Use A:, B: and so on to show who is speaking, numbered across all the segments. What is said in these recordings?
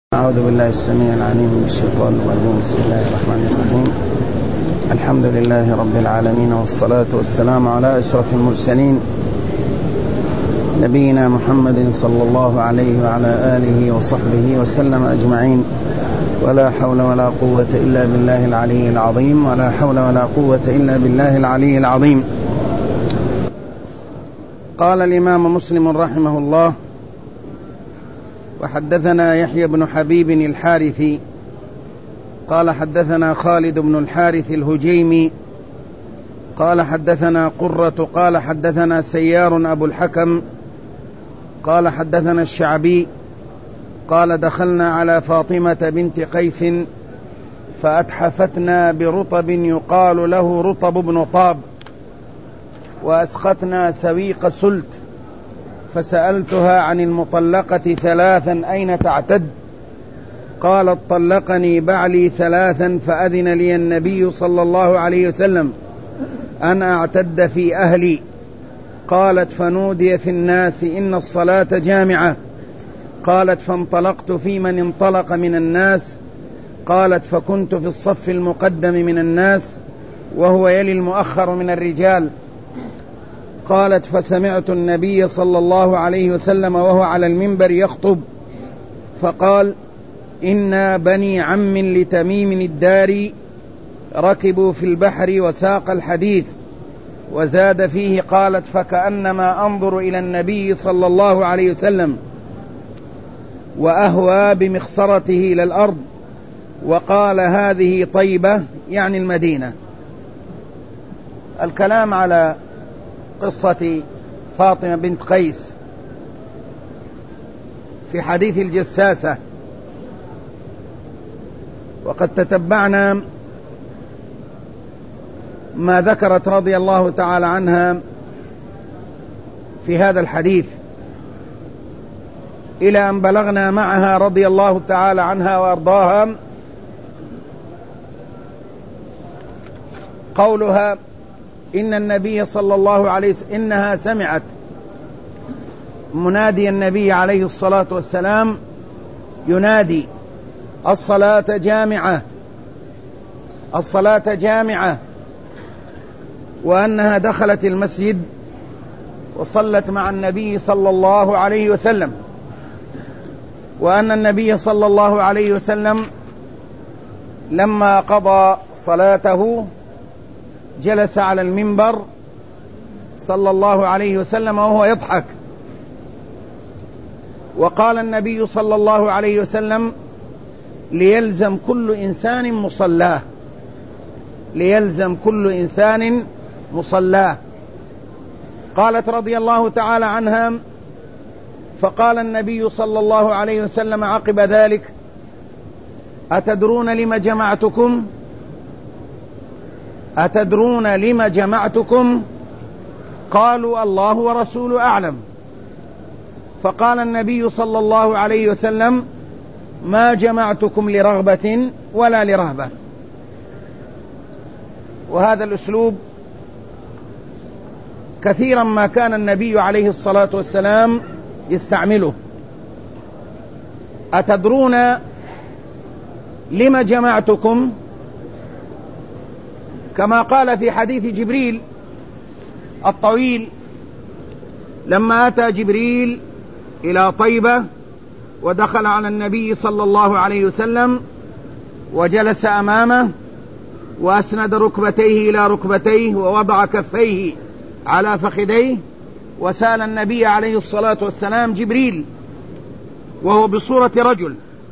A: أعوذ بالله السميع العليم من الشيطان الرجيم. بسم الله الرحمن الرحيم. الحمد لله رب العالمين، والصلاة والسلام على أشرف المرسلين نبينا محمد صلى الله عليه وعلى آله وصحبه وسلم أجمعين. ولا حول ولا قوة إلا بالله العلي العظيم. ولا حول ولا قوة إلا بالله العلي العظيم. قال الإمام مسلم رحمه الله: وحدثنا يحيى بن حبيب الحارثي قال حدثنا خالد بن الحارث الهجيمي قال حدثنا قرة قال حدثنا سيار أبو الحكم قال حدثنا الشعبي قال: دخلنا على فاطمة بنت قيس فأتحفتنا برطب يقال له رطب بن طاب، وأسقتنا سويق سلت، فسألتها عن المطلقة ثلاثا أين تعتد؟ قالت: طلقني بعلي ثلاثا، فأذن لي النبي صلى الله عليه وسلم أن أعتد في أهلي. قالت: فنودي في الناس إن الصلاة جامعة. قالت: فانطلقت في من انطلق من الناس. قالت: فكنت في الصف المقدم من الناس وهو يلي المؤخر من الرجال. قالت: فسمعت النبي صلى الله عليه وسلم وهو على المنبر يخطب، فقال: إنا بني عم لتميم الداري ركبوا في البحر وساق الحديث. وزاد فيه: قالت: فكأنما أنظر إلى النبي صلى الله عليه وسلم وأهوى بمخصرته إلى الأرض. وقال: هذه طيبة، يعني المدينة. الكلام على قصة فاطمة بنت قيس في حديث الجساسة، وقد تتبعنا ما ذكرت رضي الله تعالى عنها في هذا الحديث، إلى أن بلغنا معها رضي الله تعالى عنها وأرضاها قولها: إن النبي صلى الله عليه وسلم إنها سمعت منادي النبي عليه الصلاة والسلام ينادي: الصلاة جامعة، الصلاة جامعة، وأنها دخلت المسجد وصلت مع النبي صلى الله عليه وسلم، وأن النبي صلى الله عليه وسلم لما قضى صلاته جلس على المنبر صلى الله عليه وسلم وهو يضحك. وقال النبي صلى الله عليه وسلم: ليلزم كل إنسان مصلاه، ليلزم كل إنسان مصلاه. قالت رضي الله تعالى عنها: فقال النبي صلى الله عليه وسلم عقب ذلك: أتدرون لم جمعتكم؟ أتدرون لم جمعتكم؟ قالوا: الله ورسوله أعلم. فقال النبي صلى الله عليه وسلم: ما جمعتكم لرغبة ولا لرهبة. وهذا الأسلوب كثيرا ما كان النبي عليه الصلاة والسلام يستعمله. أتدرون لم جمعتكم؟ كما قال في حديث جبريل الطويل لما أتى جبريل إلى طيبة ودخل على النبي صلى الله عليه وسلم وجلس أمامه وأسند ركبتيه إلى ركبتيه ووضع كفيه على فخذيه، وسأل النبي عليه الصلاة والسلام جبريل وهو بصورة رجل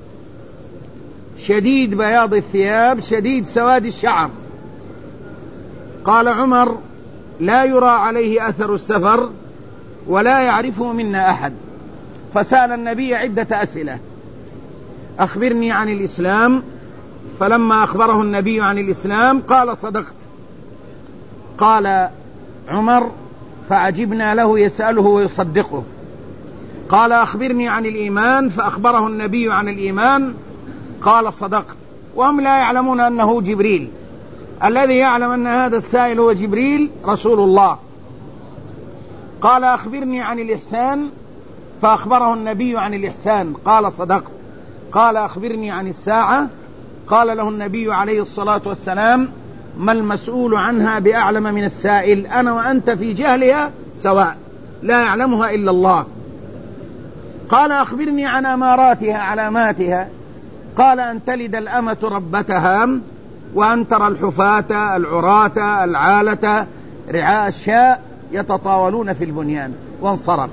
A: شديد بياض الثياب شديد سواد الشعر. قال عمر: لا يرى عليه أثر السفر ولا يعرفه منا أحد. فسأل النبي عدة أسئلة: أخبرني عن الإسلام. فلما أخبره النبي عن الإسلام قال: صدقت. قال عمر: فعجبنا له يسأله ويصدقه. قال: أخبرني عن الإيمان. فأخبره النبي عن الإيمان قال: صدقت. وهم لا يعلمون أنه جبريل. الذي يعلم أن هذا السائل هو جبريل رسول الله. قال: أخبرني عن الإحسان. فأخبره النبي عن الإحسان قال: صدقت. قال أخبرني عن الساعة. قال له النبي عليه الصلاة والسلام ما المسؤول عنها بأعلم من السائل، أنا وأنت في جهلها سواء، لا يعلمها إلا الله. قال أخبرني عن أماراتها علاماتها. قال أن تلد الأمة ربتها، وأن ترى الحفاة العراة العالة رعاء الشاء يتطاولون في البنيان. وانصرف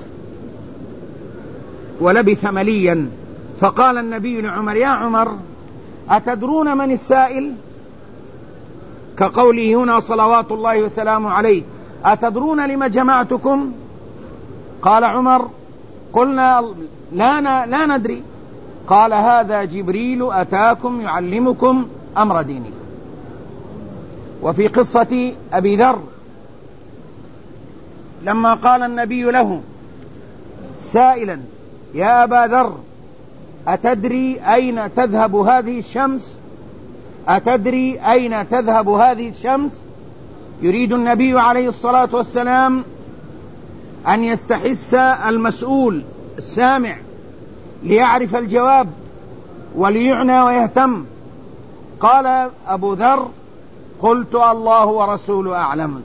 A: ولبث مليا. فقال النبي لعمر يا عمر أتدرون من السائل؟ كقوله هنا صلوات الله وسلامه عليه أتدرون لما جمعتكم؟ قال عمر قلنا لا ندري. قال هذا جبريل أتاكم يعلمكم أمر دينكم. وفي قصة أبي ذر لما قال النبي له سائلا يا أبا ذر أتدري أين تذهب هذه الشمس؟ أتدري أين تذهب هذه الشمس؟ يريد النبي عليه الصلاة والسلام أن يستحث المسؤول السامع ليعرف الجواب وليعنى ويهتم. قال أبو ذر قلت الله ورسوله أعلم.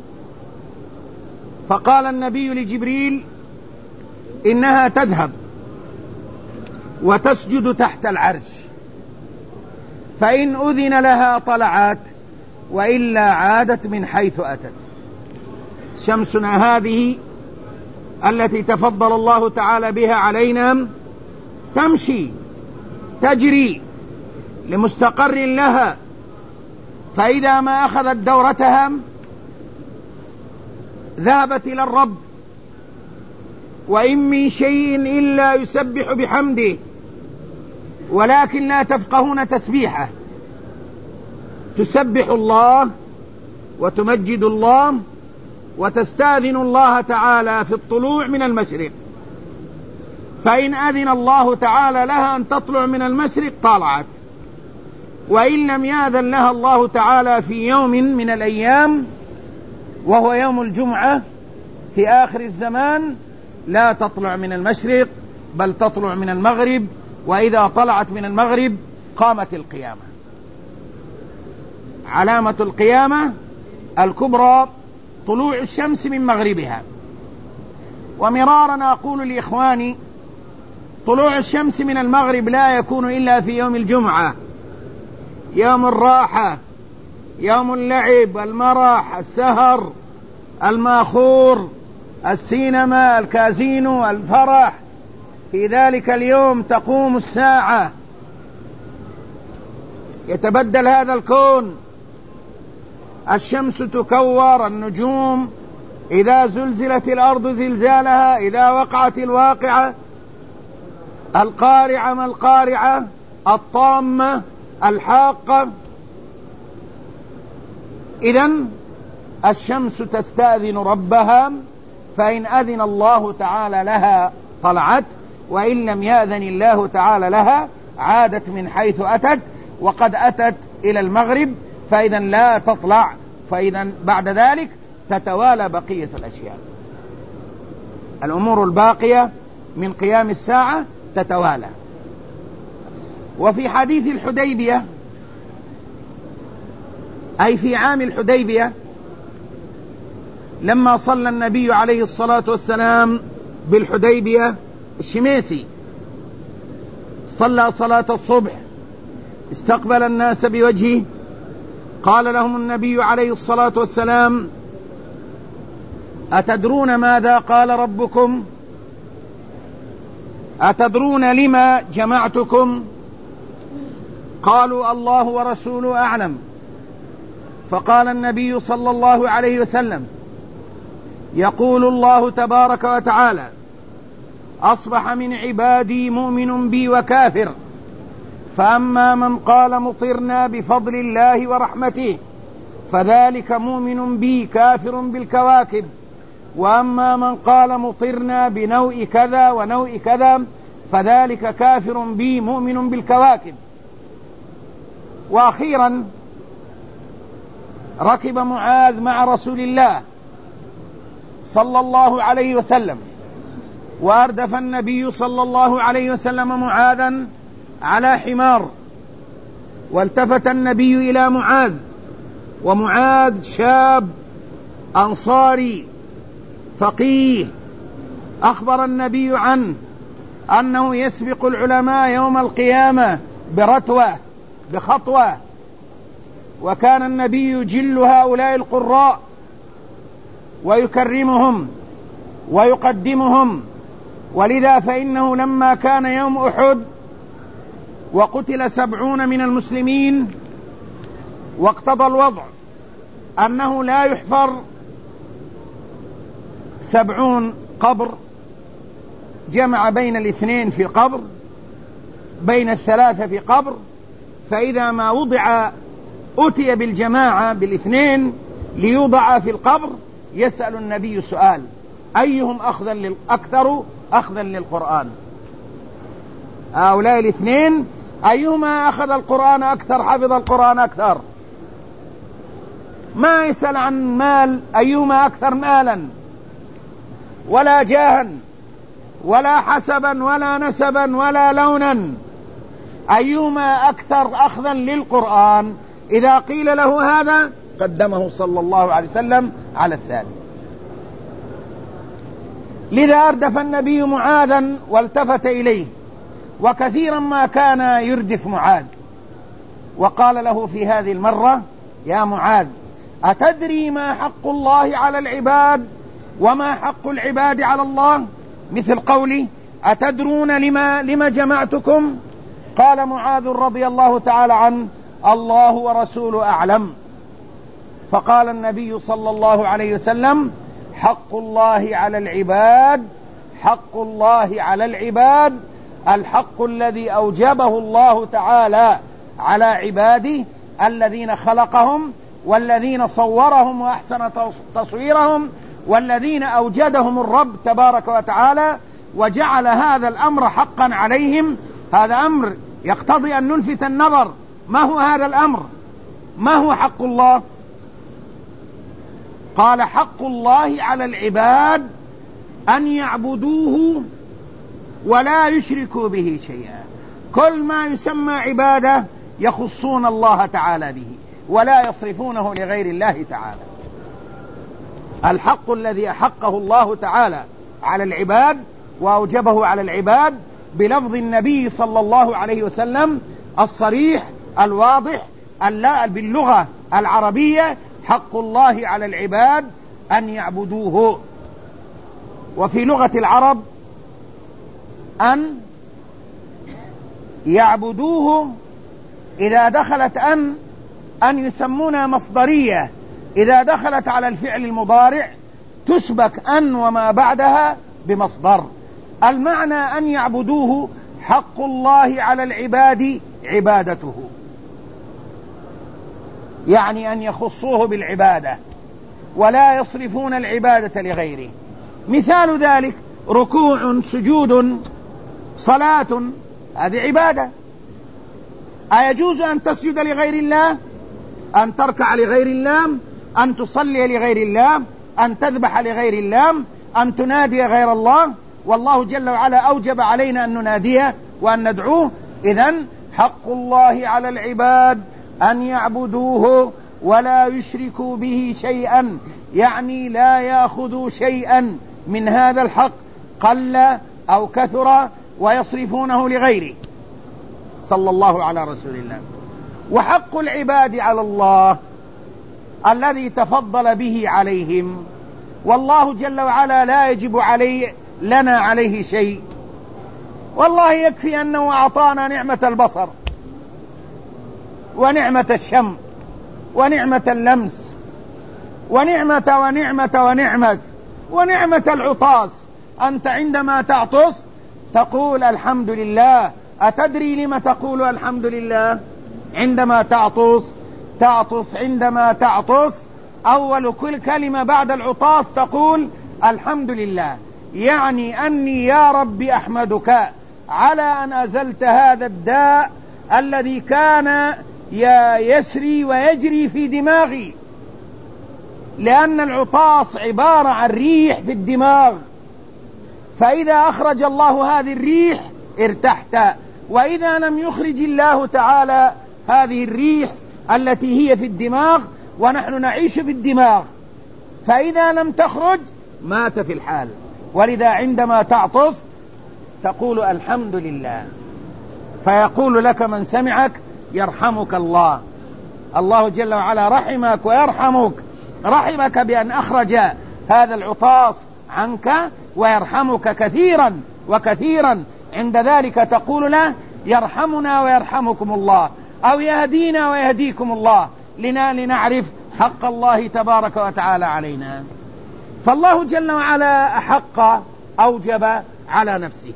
A: فقال النبي لجبريل إنها تذهب وتسجد تحت العرش، فإن أذن لها طلعت وإلا عادت من حيث أتت. شمسنا هذه التي تفضل الله تعالى بها علينا تمشي تجري لمستقر لها، فإذا ما أخذت دورتها ذهبت إلى الرب. وإن من شيء إلا يسبح بحمده ولكن لا تفقهون تسبيحه. تسبح الله وتمجد الله وتستأذن الله تعالى في الطلوع من المشرق، فإن أذن الله تعالى لها أن تطلع من المشرق طلعت، وإن لم يأذن لها الله تعالى في يوم من الأيام وهو يوم الجمعة في آخر الزمان لا تطلع من المشرق بل تطلع من المغرب، وإذا طلعت من المغرب قامت القيامة. علامة القيامة الكبرى طلوع الشمس من مغربها. ومرارا أقول لإخواني طلوع الشمس من المغرب لا يكون إلا في يوم الجمعة، يوم الراحة، يوم اللعب، المرح، السهر، الماخور، السينما، الكازينو، الفرح. في ذلك اليوم تقوم الساعة، يتبدل هذا الكون، الشمس تكور، النجوم، إذا زلزلت الأرض زلزالها، إذا وقعت الواقعة، القارعة ما القارعة، الطامة، الحاقة. إذن الشمس تستأذن ربها، فإن أذن الله تعالى لها طلعت، وإن لم يأذن الله تعالى لها عادت من حيث أتت، وقد أتت إلى المغرب، فإذا لا تطلع، فإذا بعد ذلك تتوالى بقية الأشياء. الأمور الباقية من قيام الساعة تتوالى. وفي حديث الحديبية أي في عام الحديبية لما صلى النبي عليه الصلاة والسلام بالحديبية الشميسي، صلى صلاة الصبح، استقبل الناس بوجهه، قال لهم النبي عليه الصلاة والسلام أتدرون ماذا قال ربكم؟ أتدرون لما جمعتكم؟ قالوا الله ورسوله أعلم. فقال النبي صلى الله عليه وسلم يقول الله تبارك وتعالى أصبح من عبادي مؤمن بي وكافر، فأما من قال مطرنا بفضل الله ورحمته فذلك مؤمن بي كافر بالكواكب، وأما من قال مطرنا بنوء كذا ونوء كذا فذلك كافر بي مؤمن بالكواكب. وأخيرا ركب معاذ مع رسول الله صلى الله عليه وسلم، وأردف النبي صلى الله عليه وسلم معاذا على حمار، والتفت النبي إلى معاذ، ومعاذ شاب أنصاري فقيه، أخبر النبي عنه أنه يسبق العلماء يوم القيامة برتوة بخطوة، وكان النبي يجل هؤلاء القراء ويكرمهم ويقدمهم. ولذا فإنه لما كان يوم أحد وقتل 70 من المسلمين، واقتضى الوضع أنه لا يحفر 70 قبر، جمع بين 2 في قبر، بين 3 في قبر، فإذا ما وضع أتي بالجماعة 2 ليوضع في القبر. يسأل النبي سؤال: أيهم أكثر أخذا للقرآن؟ هؤلاء 2 أيهما أخذ القرآن أكثر، حفظ القرآن أكثر؟ ما يسأل عن مال، أيهما أكثر مالا ولا جاها ولا حسبا ولا نسبا ولا لونا، أيهما أكثر أخذا للقرآن؟ إذا قيل له هذا قدمه صلى الله عليه وسلم على الثاني. لذا أردف النبي معاذا والتفت إليه، وكثيرا ما كان يردف معاذ، وقال له في هذه المرة: يا معاذ، أتدري ما حق الله على العباد وما حق العباد على الله؟ مثل قولي: أتدرون لما جمعتكم؟ قال معاذ رضي الله تعالى عنه: الله ورسوله أعلم. فقال النبي صلى الله عليه وسلم: حق الله على العباد، حق الله على العباد، الحق الذي أوجبه الله تعالى على عباده الذين خلقهم، والذين صورهم وأحسن تصويرهم، والذين أوجدهم الرب تبارك وتعالى وجعل هذا الأمر حقا عليهم. هذا أمر يقتضي أن نلفت النظر. ما هو هذا الأمر؟ ما هو حق الله؟ قال: حق الله على العباد أن يعبدوه ولا يشركوا به شيئا. كل ما يسمى عبادة يخصون الله تعالى به ولا يصرفونه لغير الله تعالى. الحق الذي أحقه الله تعالى على العباد وأوجبه على العباد بلفظ النبي صلى الله عليه وسلم الصريح الواضح باللغة العربية: حق الله على العباد أن يعبدوه. وفي لغة العرب أن يعبدوه إذا دخلت أن يسمونها مصدرية، إذا دخلت على الفعل المضارع تسبك أن وما بعدها بمصدر. المعنى أن يعبدوه حق الله على العباد عبادته، يعني أن يخصوه بالعبادة ولا يصرفون العبادة لغيره. مثال ذلك: ركوع، سجود، صلاة، هذه عبادة. أيجوز أن تسجد لغير الله؟ أن تركع لغير الله؟ أن تصلي لغير الله؟ أن تذبح لغير الله؟ أن تنادي غير الله؟ والله جل وعلا أوجب علينا أن نناديه وأن ندعوه. إذن حق الله على العباد أن يعبدوه ولا يشركوا به شيئا، يعني لا يأخذوا شيئا من هذا الحق قل أو كثر ويصرفونه لغيره. صلى الله على رسول الله. وحق العباد على الله الذي تفضل به عليهم، والله جل وعلا لا يجب لنا عليه شيء. والله يكفي أنه أعطانا نعمة البصر ونعمة الشم ونعمة اللمس ونعمة العطاس. أنت عندما تعطس تقول الحمد لله. أتدري لما تقول الحمد لله؟ عندما تعطس عندما تعطس أول كل كلمة بعد العطاس تقول الحمد لله، يعني أني يا رب أحمدك على أن أزلت هذا الداء الذي كان يسري ويجري في دماغي، لأن العطاس عبارة عن ريح في الدماغ، فإذا أخرج الله هذه الريح ارتحت وإذا لم يخرج الله تعالى هذه الريح التي هي في الدماغ ونحن نعيش في الدماغ، فإذا لم تخرج مات في الحال. ولذا عندما تعطس تقول الحمد لله، فيقول لك من سمعك يرحمك الله. الله جل وعلا رحمك ويرحمك، رحمك بأن أخرج هذا العطاس عنك، ويرحمك كثيرا وكثيرا. عند ذلك تقول له يرحمنا ويرحمكم الله، أو يهدينا ويهديكم الله، لنعرف حق الله تبارك وتعالى علينا. فالله جل وعلا أحق أوجب على نفسه،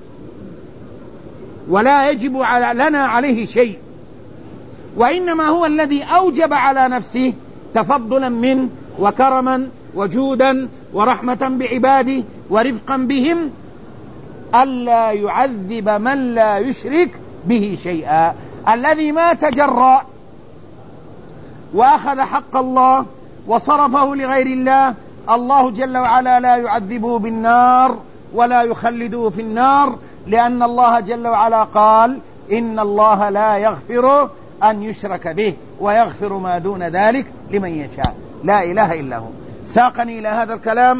A: ولا يجب لنا عليه شيء، وإنما هو الذي أوجب على نفسه تفضلا منه وكرما وجودا ورحمة بعباده ورفقا بهم، ألا يعذب من لا يشرك به شيئا. الذي ما تجرأ وأخذ حق الله وصرفه لغير الله، الله جل وعلا لا يعذبه بالنار ولا يخلده في النار، لأن الله جل وعلا قال إن الله لا يغفر أن يشرك به ويغفر ما دون ذلك لمن يشاء. لا إله إلا هو. ساقني إلى هذا الكلام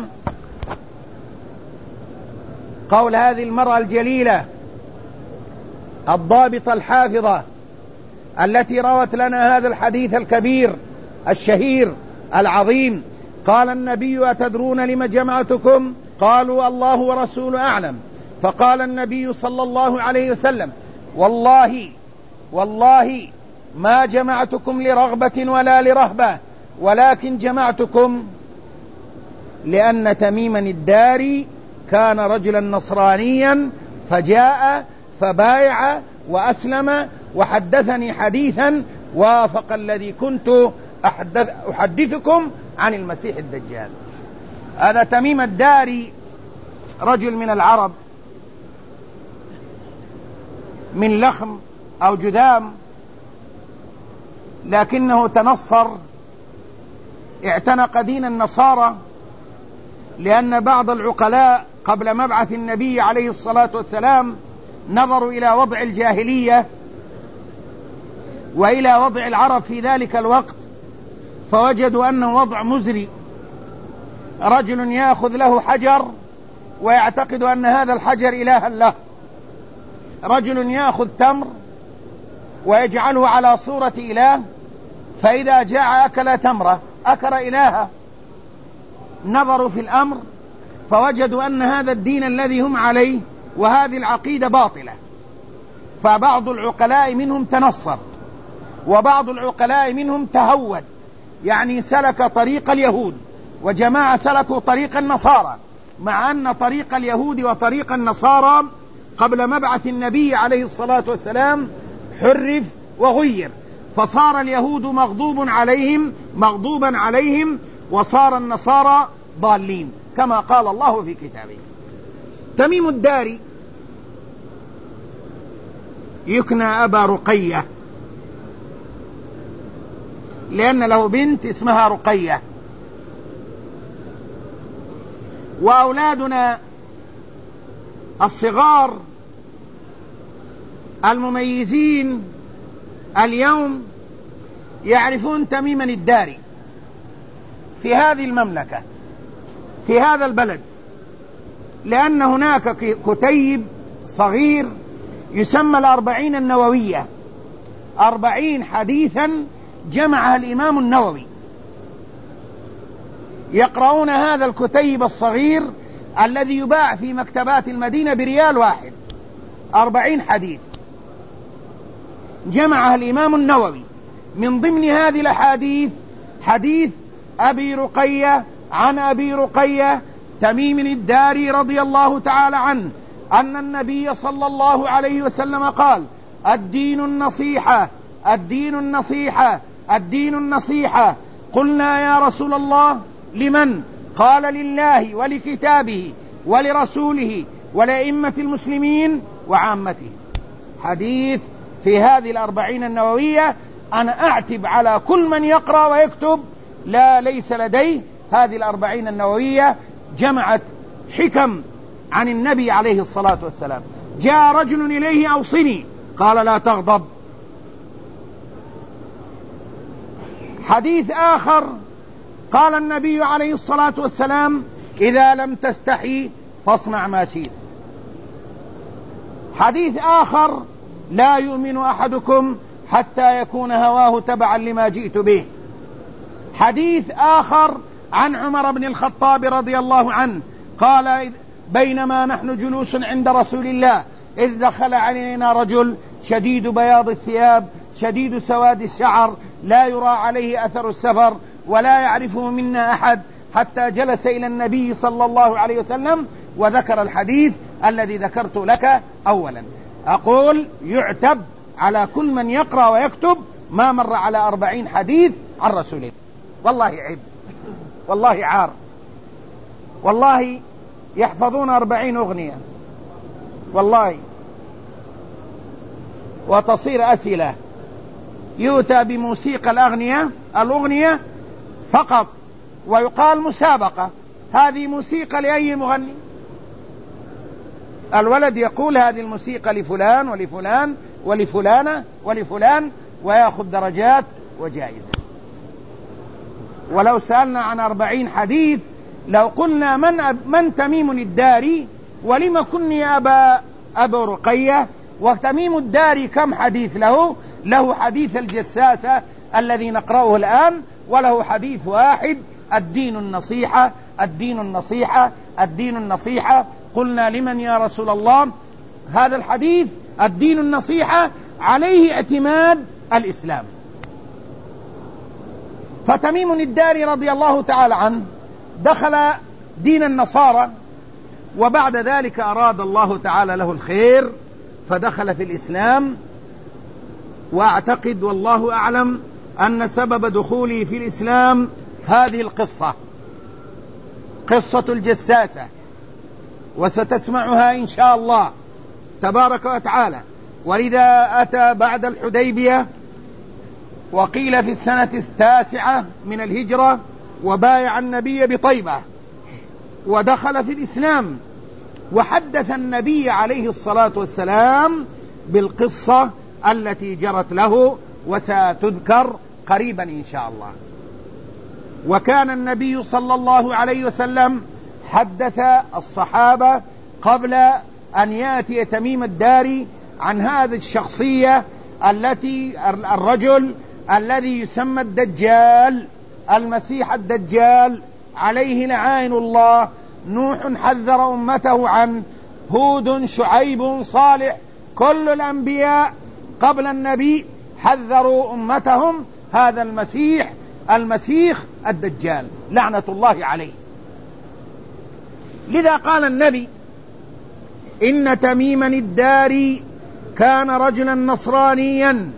A: قول هذه المرأة الجليلة الضابطة الحافظة التي روت لنا هذا الحديث الكبير الشهير العظيم. قال النبي أتدرون لم جمعتكم؟ قالوا الله ورسوله أعلم. فقال النبي صلى الله عليه وسلم والله ما جمعتكم لرغبة ولا لرهبة، ولكن جمعتكم لأن تميما الداري كان رجلا نصرانيا فجاء فبايع وأسلم وحدثني حديثا وافق الذي كنت أحدثكم عن المسيح الدجال. هذا تميم الداري رجل من العرب من لخم أو جذام، لكنه تنصر، اعتنق دين النصارى، لأن بعض العقلاء قبل مبعث النبي عليه الصلاة والسلام نظروا إلى وضع الجاهلية وإلى وضع العرب في ذلك الوقت، فوجدوا أنه وضع مزري. رجل يأخذ له حجر ويعتقد أن هذا الحجر إلها له، رجل يأخذ تمر ويجعله على صورة إله، فإذا جاء أكل تمرة أكل إلها. نظروا في الأمر فوجدوا أن هذا الدين الذي هم عليه وهذه العقيدة باطلة، فبعض العقلاء منهم تنصر وبعض العقلاء منهم تهود، يعني سلك طريق اليهود، وجماعة سلكوا طريق النصارى، مع أن طريق اليهود وطريق النصارى قبل مبعث النبي عليه الصلاة والسلام حرف وغير، فصار اليهود مغضوبا عليهم وصار النصارى ضالين كما قال الله في كتابه. تميم الداري يكنى أبا رقية، لأن له بنت اسمها رقية. وأولادنا الصغار المميزين اليوم يعرفون تميما الداري في هذه المملكة في هذا البلد، لأن هناك كتيب صغير يسمى 40 النووية، 40 حديثا جمعها الإمام النووي. يقرؤون هذا الكتيب الصغير الذي يباع في مكتبات المدينة بريال واحد، 40 حديث جمعها الإمام النووي. من ضمن هذه الأحاديث حديث أبي رقية عن أبي رقية تميم الداري رضي الله تعالى عنه أن النبي صلى الله عليه وسلم قال: الدين النصيحة، الدين النصيحة، الدين النصيحة. قلنا يا رسول الله لمن؟ قال: لله ولكتابه ولرسوله ولأئمة المسلمين وعامته. حديث في هذه 40 النووية. أنا أعتب على كل من يقرأ ويكتب ليس لديه هذه 40 النووية، جمعت حكم عن النبي عليه الصلاة والسلام، جاء رجل إليه أوصني، قال لا تغضب. حديث آخر قال النبي عليه الصلاة والسلام إذا لم تستحي فاصنع ما شئت. حديث آخر لا يؤمن أحدكم حتى يكون هواه تبعا لما جئت به. حديث آخر عن عمر بن الخطاب رضي الله عنه قال بينما نحن جلوس عند رسول الله إذ دخل علينا رجل شديد بياض الثياب شديد سواد الشعر لا يرى عليه أثر السفر ولا يعرفه منا أحد، حتى جلس إلى النبي صلى الله عليه وسلم وذكر الحديث الذي ذكرت لك أولا. أقول يعتب على كل من يقرأ ويكتب ما مر على 40 حديث عن رسول الله. والله عيب، والله عار، والله يحفظون 40 أغنية والله، وتصير أسئلة يؤتى بموسيقى الأغنية فقط ويقال مسابقة، هذه موسيقى لأي مغني؟ الولد يقول هذه الموسيقى لفلان ولفلان ولفلانة ولفلان ويأخذ درجات وجائزة. ولو سألنا عن 40 حديث لو قلنا من تميم الداري ولم كني أبا رقية، وتميم الداري كم حديث له حديث الجساسة الذي نقرأه الآن، وله حديث واحد الدين النصيحة الدين النصيحة الدين النصيحة. قلنا لمن يا رسول الله؟ هذا الحديث الدين النصيحة عليه اعتماد الإسلام. فتميم الداري رضي الله تعالى عنه دخل دين النصارى، وبعد ذلك أراد الله تعالى له الخير فدخل في الإسلام. وأعتقد والله أعلم أن سبب دخولي في الإسلام هذه القصة، قصة الجساسة، وستسمعها إن شاء الله تبارك وتعالى. ولذا أتى بعد الحديبية وقيل في السنة 9 من الهجرة، وبايع النبي بطيبة ودخل في الإسلام، وحدث النبي عليه الصلاة والسلام بالقصة التي جرت له وستذكر قريبا إن شاء الله. وكان النبي صلى الله عليه وسلم حدث الصحابة قبل أن يأتي تميم الداري عن هذه الشخصية الرجل الذي يسمى الدجال، المسيح الدجال عليه لعائن الله. نوح حذر أمته عنه، هود شعيب صالح، كل الأنبياء قبل النبي حذروا أمتهم هذا المسيح الدجال لعنة الله عليه. لذا قال النبي إن تميما الداري كان رجلا نصرانيا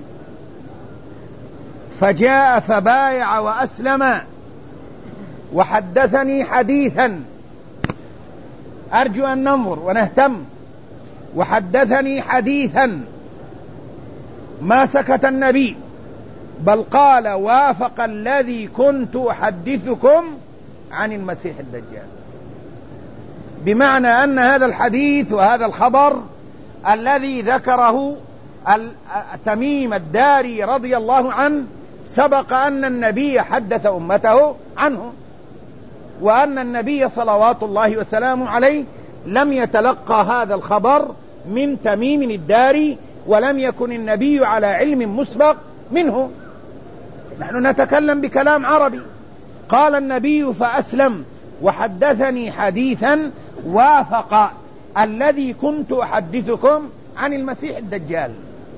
A: فجاء فبايع وأسلم وحدثني حديثا، أرجو أن ننظر ونهتم، وحدثني حديثا ما سكت النبي بل قال وافق الذي كنت أحدثكم عن المسيح الدجال، بمعنى أن هذا الحديث وهذا الخبر الذي ذكره تميم الداري رضي الله عنه سبق أن النبي حدث أمته عنه، وأن النبي صلوات الله وسلامه عليه لم يتلقى هذا الخبر من تميم الداري، ولم يكن النبي على علم مسبق منه. نحن نتكلم بكلام عربي. قال النبي فأسلم وحدثني حديثا وافق الذي كنت أحدثكم عن المسيح الدجال.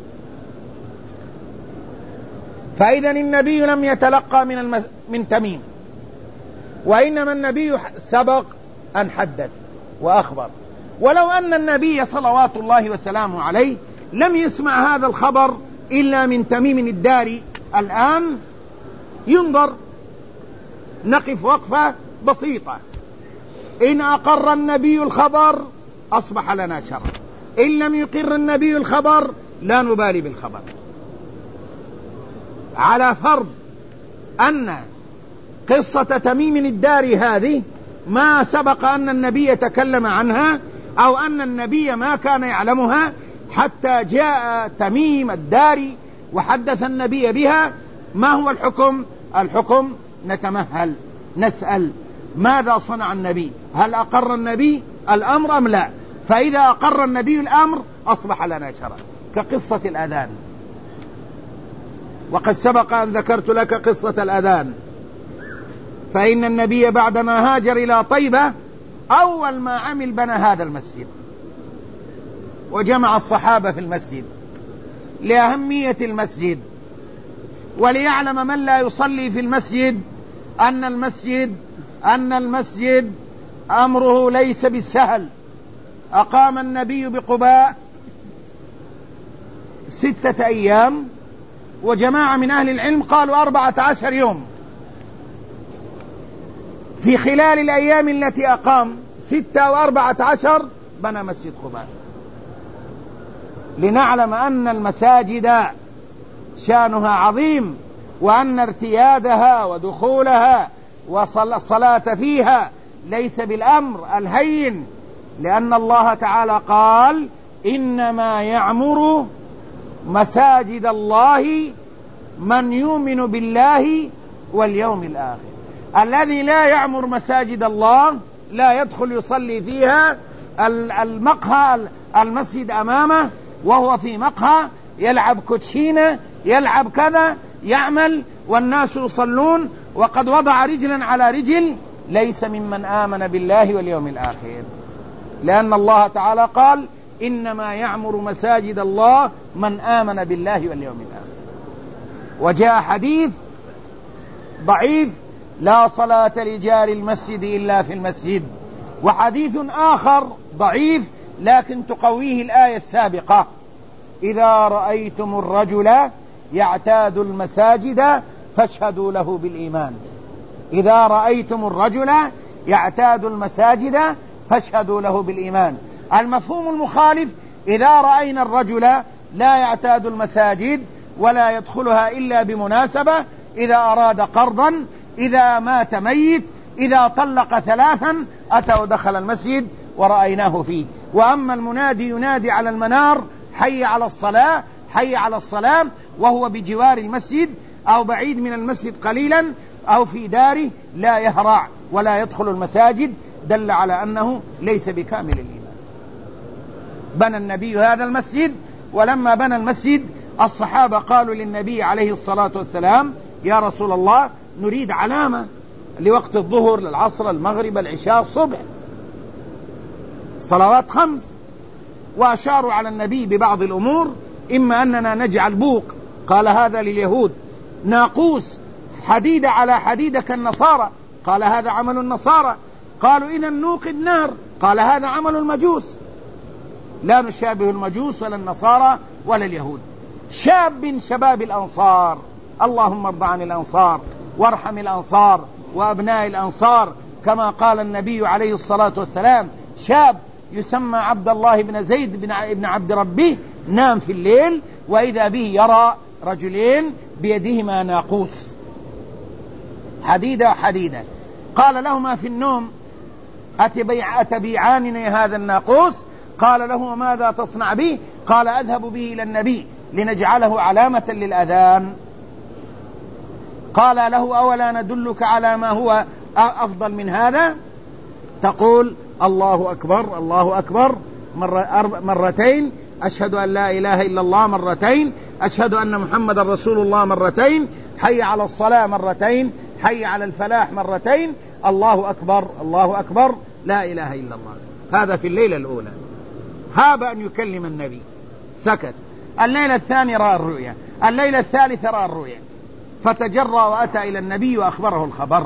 A: فإذا النبي لم يتلقى من تميم، وإنما النبي سبق أن حدث وأخبر. ولو أن النبي صلوات الله وسلامه عليه لم يسمع هذا الخبر إلا من تميم الداري الآن ينظر، نقف وقفة بسيطة. إن أقر النبي الخبر أصبح لنا شرف، إن لم يقر النبي الخبر لا نبالي بالخبر، على فرض أن قصة تميم الداري هذه ما سبق أن النبي تكلم عنها أو أن النبي ما كان يعلمها حتى جاء تميم الداري وحدث النبي بها. ما هو الحكم؟ الحكم نتمهل نسأل ماذا صنع النبي؟ هل أقر النبي الأمر أم لا؟ فإذا أقر النبي الأمر أصبح لنا شرع، كقصة الأذان. وقد سبق أن ذكرت لك قصة الأذان. فإن النبي بعدما هاجر إلى طيبة أول ما عمل بنى هذا المسجد وجمع الصحابة في المسجد لأهمية المسجد، وليعلم من لا يصلي في المسجد أن المسجد أمره ليس بالسهل. أقام النبي بقباء 6 أيام، وجماعة من أهل العلم قالوا 14 يوم. في خلال الأيام التي أقام 6 و14 بنى مسجد قباء، لنعلم أن المساجد شأنها عظيم، وأن ارتيادها ودخولها والصلاة فيها ليس بالأمر الهين، لأن الله تعالى قال إنما يعمر مساجد الله من يؤمن بالله واليوم الآخر. الذي لا يعمر مساجد الله لا يدخل يصلي فيها، المقهى المسجد أمامه وهو في مقهى يلعب كوتشينة يلعب كذا يعمل والناس يصلون وقد وضع رجلا على رجل، ليس ممن آمن بالله واليوم الآخر، لأن الله تعالى قال إنما يعمر مساجد الله من آمن بالله واليوم الآخر. وجاء حديث ضعيف لا صلاة لجار المسجد إلا في المسجد، وحديث آخر ضعيف لكن تقويه الآية السابقة إذا رأيتم الرجل يعتاد المساجد فاشهدوا له بالإيمان. إذا رأيتم الرجل يعتاد المساجد فاشهدوا له بالإيمان. المفهوم المخالف إذا رأينا الرجل لا يعتاد المساجد ولا يدخلها إلا بمناسبة، إذا أراد قرضا، إذا مات ميت، إذا طلق 3 أتى ودخل المسجد ورأيناه فيه. وأما المنادي ينادي على المنار حي على الصلاة حي على الصلاة وهو بجوار المسجد أو بعيد من المسجد قليلا أو في داره لا يهرع ولا يدخل المساجد، دل على أنه ليس بكامل الإيمان. بنى النبي هذا المسجد، ولما بنى المسجد الصحابة قالوا للنبي عليه الصلاة والسلام يا رسول الله نريد علامة لوقت الظهر للعصر المغرب العشاء الصبح، صلوات 5، وأشاروا على النبي ببعض الأمور، إما أننا نجعل بوق، قال هذا لليهود، ناقوس حديدة على حديدة كالنصارى، قال هذا عمل النصارى، قالوا إذا نوقد نار، قال هذا عمل المجوس، لا نشابه المجوس ولا النصارى ولا اليهود. شاب من شباب الأنصار، اللهم ارض عن الأنصار وارحم الأنصار وأبناء الأنصار، كما قال النبي عليه الصلاة والسلام شاب يسمى عبد الله بن زيد بن عبد ربه نام في الليل وإذا به يرى رجلين بيدهما ناقوس حديدة حديدة، قال لهما في النوم أتبيعانني هذا الناقوس؟ قال له ماذا تصنع به؟ قال أذهب به إلى النبي لنجعله علامة للأذان. قال له أولا ندلك على ما هو أفضل من هذا؟ تقول الله أكبر الله أكبر مرتين، أشهد أن لا إله إلا الله مرتين، أشهد أن محمد رسول الله مرتين، حي على الصلاة مرتين، حي على الفلاح مرتين، الله أكبر الله أكبر لا إله إلا الله. هذا في الليلة الأولى. هاب أن يكلم النبي سكت. الليلة الثانية رأى الرؤيا، الليلة الثالثة رأى الرؤيا، فتجرى وأتى إلى النبي وأخبره الخبر.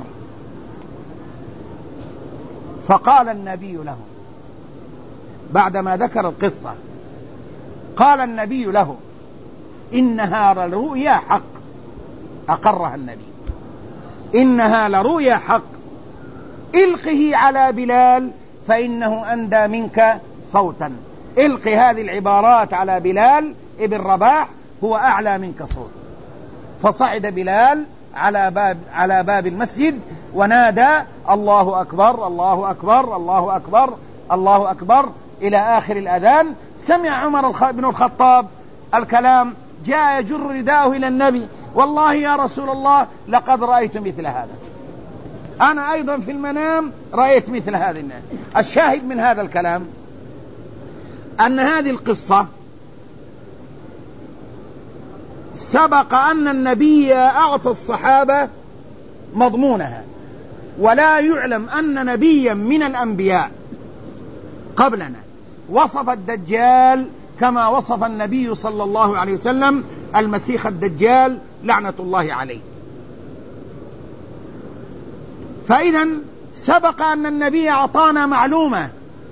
A: فقال النبي له بعدما ذكر القصة، قال النبي له إنها لرؤيا حق. أقرها النبي، إنها لرؤيا حق، إلقه على بلال فإنه أندى منك صوتا. إلقي هذه العبارات على بلال ابن رباح، هو أعلى منك صوت. فصعد بلال على باب المسجد ونادى الله أكبر الله أكبر الله أكبر الله أكبر إلى آخر الأذان. سمع عمر بن الخطاب الكلام، جاء يجر رداءه إلى النبي: والله يا رسول الله لقد رأيت مثل هذا، أنا أيضا في المنام رأيت مثل هذا الناس. الشاهد من هذا الكلام أن هذه القصة سبق أن النبي أعطى الصحابة مضمونها، ولا يعلم أن نبيا من الأنبياء قبلنا وصف الدجال كما وصف النبي صلى الله عليه وسلم المسيح الدجال لعنة الله عليه. فإذا سبق أن النبي أعطانا معلومة،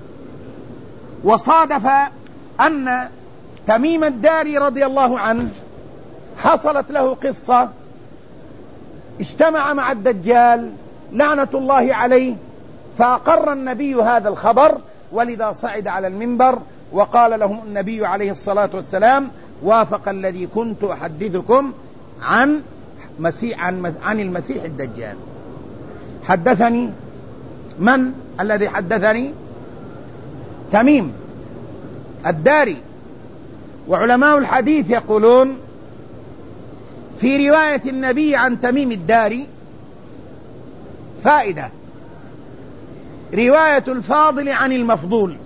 A: وصادف أن تميم الداري رضي الله عنه حصلت له قصة، اجتمع مع الدجال لعنة الله عليه، فأقر النبي هذا الخبر، ولذا صعد على المنبر وقال لهم النبي عليه الصلاة والسلام: وافق الذي كنت أحدثكم عن المسيح الدجال. حدثني من الذي حدثني؟ تميم الداري. وعلماء الحديث يقولون في رواية النبي عن تميم الداري فائدة: رواية الفاضل عن المفضول،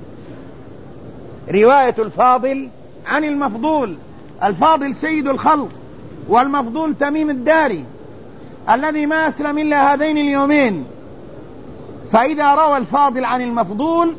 A: رواية الفاضل عن المفضول. الفاضل سيد الخلق، والمفضول تميم الداري الذي ما أسلم إلا هذين اليومين. فإذا روى الفاضل عن المفضول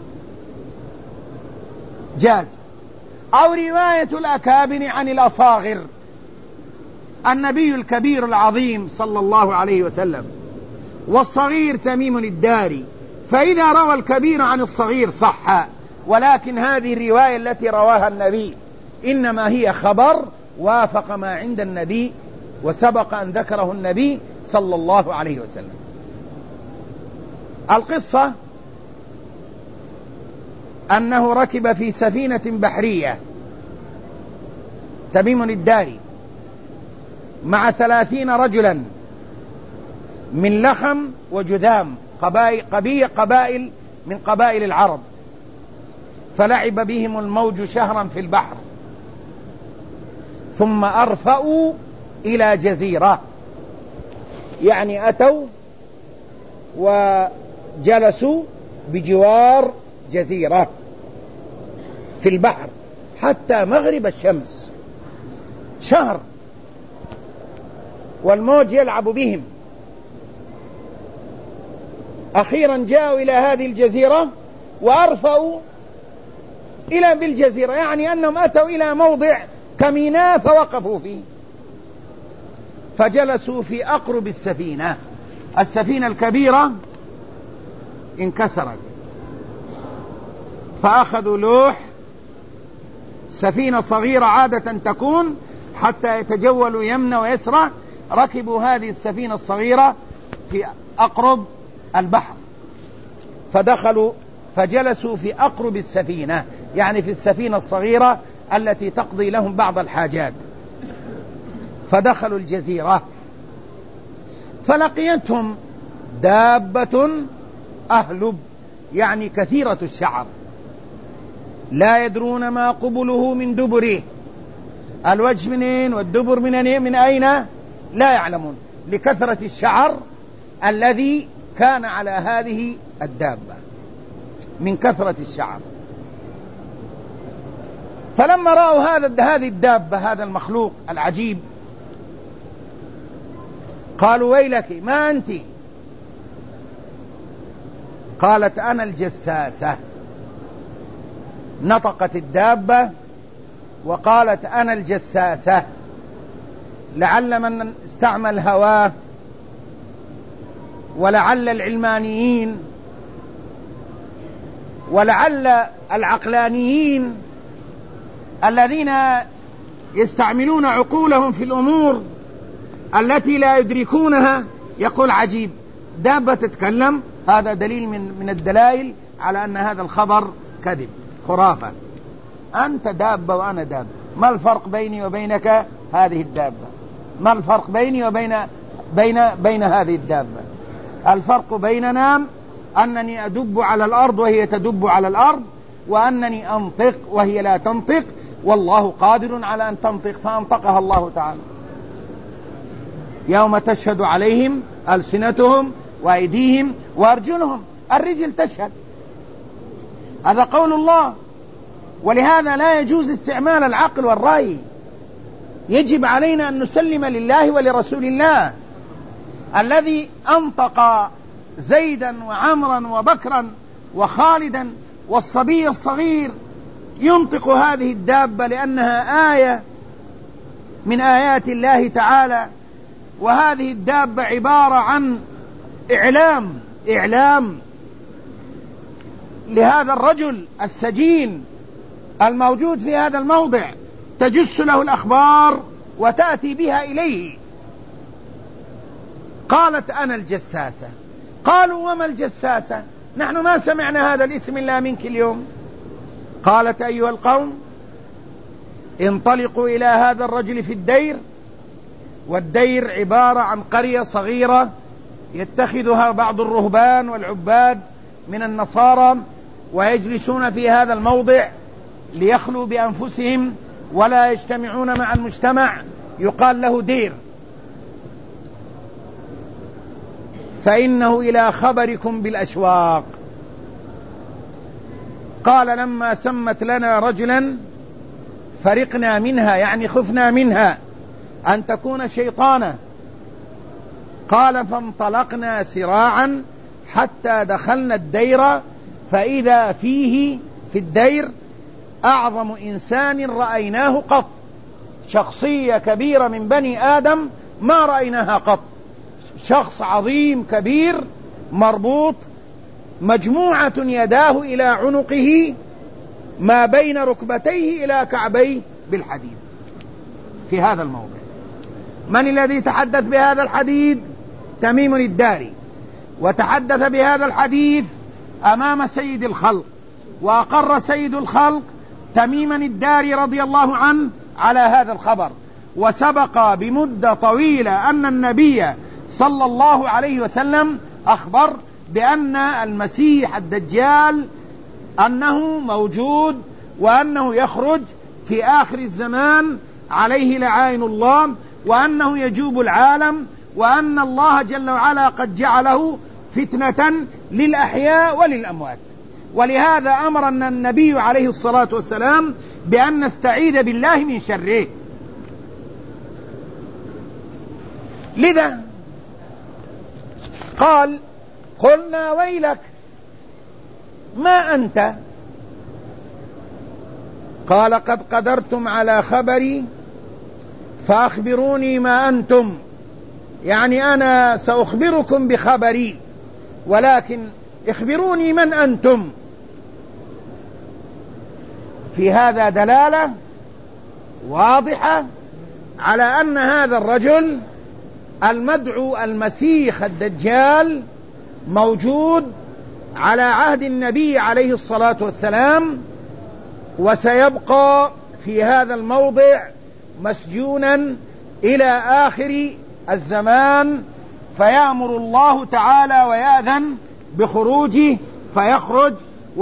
A: جاز. أو رواية الأكابر عن الأصاغر، النبي الكبير العظيم صلى الله عليه وسلم، والصغير تميم الداري، فإذا روى الكبير عن الصغير صح. ولكن هذه الرواية التي رواها النبي إنما هي خبر وافق ما عند النبي، وسبق أن ذكره النبي صلى الله عليه وسلم. القصة أنه ركب في سفينة بحرية تميم الداري مع 30 رجلا من لخم وجذام، قبائل من قبائل العرب، فلعب بهم الموج شهرا في البحر، ثم أرفأوا إلى جزيرة، يعني أتوا وجلسوا بجوار جزيرة في البحر حتى مغرب الشمس، شهر والموج يلعب بهم. أخيرا جاءوا إلى هذه الجزيرة وأرفأوا إلى بالجزيرة، يعني أنهم أتوا إلى موضع كميناء فوقفوا فيه، فجلسوا في أقرب السفينة. السفينة الكبيرة انكسرت، فأخذوا لوح. سفينة صغيرة عادة تكون حتى يتجولوا يمنى ويسرى، ركبوا هذه السفينة الصغيرة في أقرب البحر، فدخلوا فجلسوا في أقرب السفينة، يعني في السفينة الصغيرة التي تقضي لهم بعض الحاجات. فدخلوا الجزيرة، فلقيتهم دابة أهلب، يعني كثيرة الشعر، لا يدرون ما قبله من دبره، الوجه منين والدبر من أين لا يعلمون، لكثرة الشعر الذي كان على هذه الدابة من كثرة الشعر. فلما رأوا هذه الدابة، هذا المخلوق العجيب، قالوا: ويلك ما أنت؟ قالت: أنا الجساسة. نطقت الدابة وقالت: أنا الجساسة، لعل من استعمل هواه، ولعل العلمانيين، ولعل العقلانيين الذين يستعملون عقولهم في الأمور التي لا يدركونها، يقول: عجيب، دابة تتكلم، هذا دليل من الدلائل على أن هذا الخبر كذب، خرافة. أنت دابة وأنا دابة، ما الفرق بيني وبينك؟ هذه الدابة. ما الفرق بيني وبين بين هذه الدابة؟ الفرق بيننا أنني أدب على الأرض وهي تدب على الأرض، وأنني أنطق وهي لا تنطق، والله قادر على أن تنطق، فأنطقها الله تعالى. يوم تشهد عليهم ألسنتهم وأيديهم وأرجلهم، الرجل تشهد، هذا قول الله. ولهذا لا يجوز استعمال العقل والرأي، يجب علينا أن نسلم لله ولرسول الله. الذي أنطق زيدا وعمرا وبكرا وخالدا والصبي الصغير ينطق هذه الدابة لأنها آية من آيات الله تعالى، وهذه الدابة عبارة عن إعلام لهذا الرجل السجين الموجود في هذا الموضع، تجس له الأخبار وتأتي بها إليه. قالت أنا الجساسة. قالوا وما الجساسة؟ نحن ما سمعنا هذا الاسم إلا منك اليوم. قالت أيها القوم انطلقوا إلى هذا الرجل في الدير، والدير عبارة عن قرية صغيرة يتخذها بعض الرهبان والعباد من النصارى ويجلسون في هذا الموضع ليخلوا بأنفسهم ولا يجتمعون مع المجتمع، يقال له دير. فإنه إلى خبركم بالأشواق. قال لما سمت لنا رجلا فرقنا منها، يعني خفنا منها أن تكون شيطانا. قال فانطلقنا سراعا حتى دخلنا الدير، فإذا فيه في الدير أعظم إنسان رأيناه قط، شخصية كبيرة من بني آدم ما رأيناها قط، شخص عظيم كبير مربوط مجموعة يداه إلى عنقه ما بين ركبتيه إلى كعبيه بالحديد في هذا الموضع. من الذي تحدث بهذا الحديث؟ تميم الداري، وتحدث بهذا الحديث أمام سيد الخلق، وأقر سيد الخلق تميما الداري رضي الله عنه على هذا الخبر. وسبق بمدة طويلة أن النبي صلى الله عليه وسلم أخبر بأن المسيح الدجال أنه موجود، وأنه يخرج في آخر الزمان عليه لعائن الله، وأنه يجوب العالم، وأن الله جل وعلا قد جعله فتنة للأحياء وللأموات. ولهذا أمرنا النبي عليه الصلاة والسلام بأن نستعيذ بالله من شره. لذا قال قلنا ويلك ما أنت؟ قال قد قدرتم على خبري فأخبروني ما أنتم، يعني أنا سأخبركم بخبري، ولكن اخبروني من أنتم. في هذا دلالة واضحة على أن هذا الرجل المدعو المسيح الدجال موجود على عهد النبي عليه الصلاة والسلام، وسيبقى في هذا الموضع مسجونا إلى آخر الزمان، فيأمر الله تعالى ويأذن بخروجه فيخرج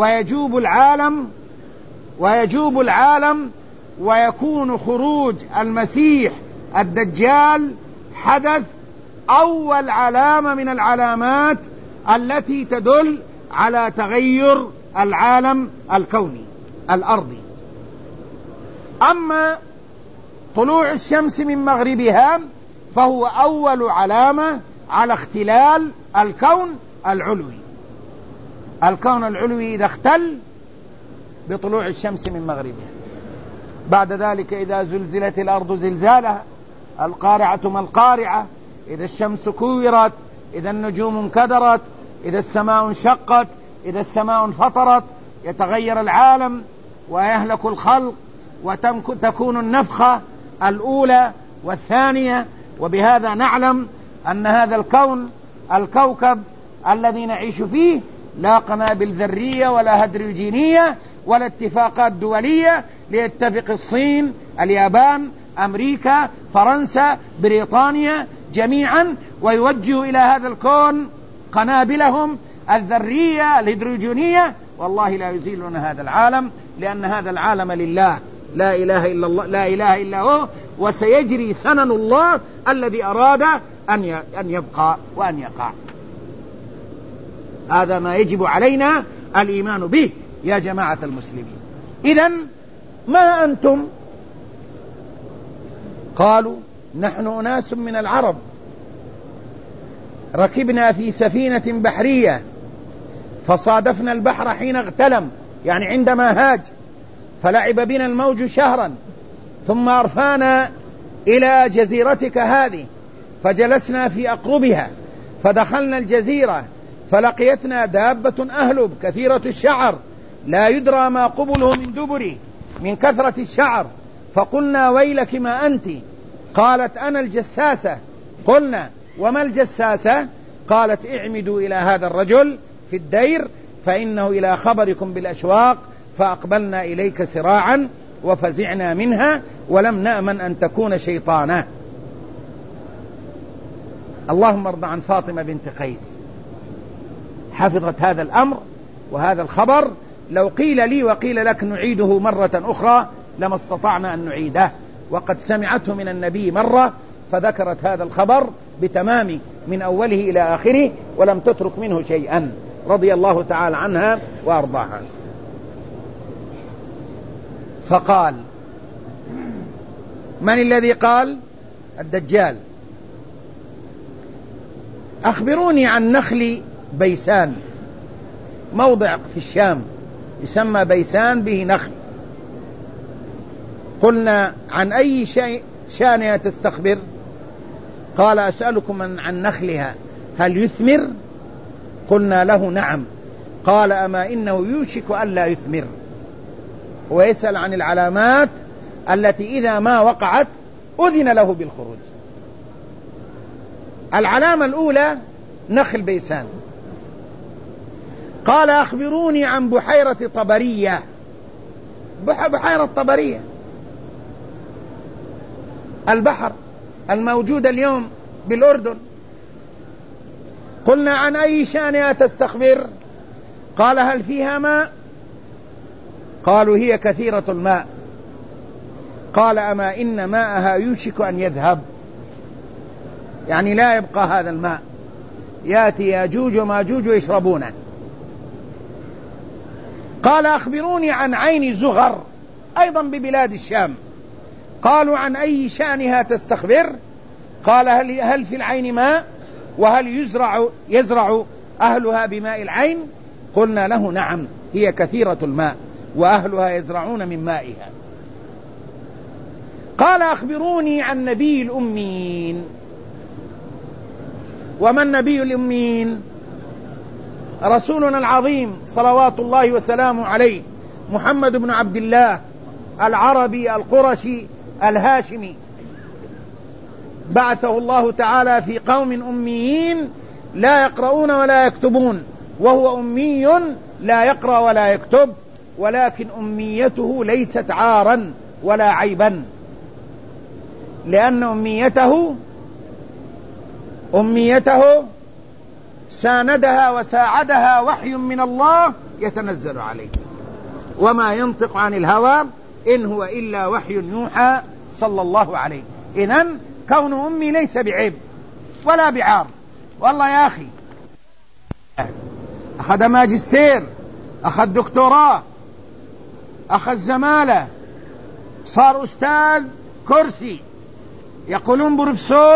A: ويجوب العالم ويكون خروج المسيح الدجال حدث أول علامة من العلامات التي تدل على تغير العالم الكوني الأرضي. أما طلوع الشمس من مغربها فهو أول علامة على اختلال الكون العلوي. الكون العلوي إذا اختل بطلوع الشمس من مغربها. بعد ذلك إذا زلزلت الأرض زلزالها، القارعة ما القارعة، إذا الشمس كورت، إذا النجوم انكدرت، إذا السماء انشقت، إذا السماء انفطرت، يتغير العالم ويهلك الخلق، وتكون النفخة الأولى والثانية. وبهذا نعلم أن هذا الكوكب الذي نعيش فيه لا قنابل ذرية ولا هيدروجينية ولا اتفاقات دولية ليتفق الصين، اليابان، أمريكا، فرنسا، بريطانيا جميعا ويوجهوا إلى هذا الكون قنابلهم الذرية الهيدروجينية والله لا يزيلون هذا العالم، لأن هذا العالم لله، لا إله إلا الله، لا إله إلا هو، وسيجري سنن الله الذي أراد أن يبقى وأن يقع. هذا ما يجب علينا الإيمان به يا جماعة المسلمين. إذن ما أنتم؟ قالوا نحن أناس من العرب ركبنا في سفينة بحرية فصادفنا البحر حين اغتلم، يعني عندما هاج، فلعب بنا الموج شهرا، ثم أرفانا إلى جزيرتك هذه فجلسنا في أقربها، فدخلنا الجزيرة فلقيتنا دابة أهلب كثيرة الشعر لا يدرى ما قبله من دبره من كثرة الشعر، فقلنا ويلك ما أنت؟ قالت أنا الجساسة. قلنا وما الجساسة؟ قالت اعمدوا إلى هذا الرجل في الدير فإنه إلى خبركم بالأشواق، فأقبلنا إليك سراعا وفزعنا منها ولم نأمن أن تكون شيطانا. اللهم ارض عن فاطمة بنت قيس، حفظت هذا الأمر وهذا الخبر. لو قيل لي وقيل لك نعيده مرة أخرى لما استطعنا أن نعيده، وقد سمعته من النبي مرة فذكرت هذا الخبر بتمام من أوله إلى آخره ولم تترك منه شيئا، رضي الله تعالى عنها وأرضاها. فقال من الذي قال؟ الدجال. أخبروني عن نخل بيسان، موضع في الشام يسمى بيسان به نخل. قلنا عن أي شأنها تستخبر؟ قال أسألكم عن نخلها هل يثمر؟ قلنا له نعم. قال أما إنه يوشك ألا يثمر. ويسأل عن العلامات التي إذا ما وقعت أذن له بالخروج. العلامة الأولى نخل بيسان. قال أخبروني عن بحيرة طبرية. بحيرة طبرية البحر الموجود اليوم بالأردن. قلنا عن أي شأنها تستخبر؟ قال هل فيها ماء؟ قالوا هي كثيرة الماء. قال أما إن ماءها يوشك أن يذهب، يعني لا يبقى هذا الماء، يأتي ياجوج وماجوج ويشربونه. قال أخبروني عن عين زغر، أيضا ببلاد الشام. قالوا عن أي شأنها تستخبر؟ قال هل في العين ماء؟ وهل يزرع أهلها بماء العين؟ قلنا له نعم، هي كثيرة الماء وأهلها يزرعون من مائها. قال أخبروني عن نبي الأمين. وما النبي الأمين؟ رسولنا العظيم صلوات الله وسلامه عليه، محمد بن عبد الله العربي القرشي الهاشمي، بعثه الله تعالى في قوم أميين لا يقرؤون ولا يكتبون، وهو أمي لا يقرأ ولا يكتب، ولكن أميته ليست عارا ولا عيبا، لأن أميته ساندها وساعدها وحي من الله يتنزل عليه، وما ينطق عن الهوى إن هو إلا وحي يوحى صلى الله عليه. إذن كون أمي ليس بعيب ولا بعار. والله يا أخي أخذ ماجستير، أخذ دكتوراه، أخذ زمالة، صار أستاذ كرسي، يقولون بروفيسور.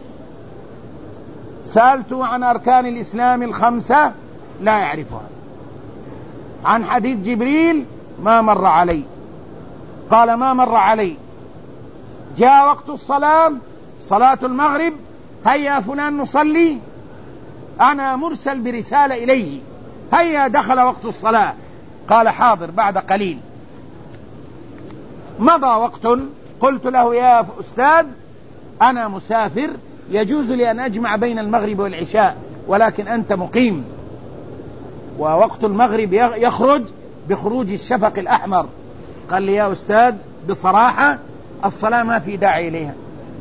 A: سألته عن أركان الإسلام الخمسة لا يعرفها، عن حديث جبريل ما مر علي. قال ما مر علي. جاء وقت الصلاة، صلاة المغرب، هيا فلان نصلي، أنا مرسل برسالة إليه، هيا دخل وقت الصلاة. قال حاضر بعد قليل. مضى وقت، قلت له يا أستاذ أنا مسافر، يجوز لي أن أجمع بين المغرب والعشاء، ولكن أنت مقيم ووقت المغرب يخرج بخروج الشفق الأحمر. قال لي يا أستاذ بصراحة الصلاة ما في داعي إليها،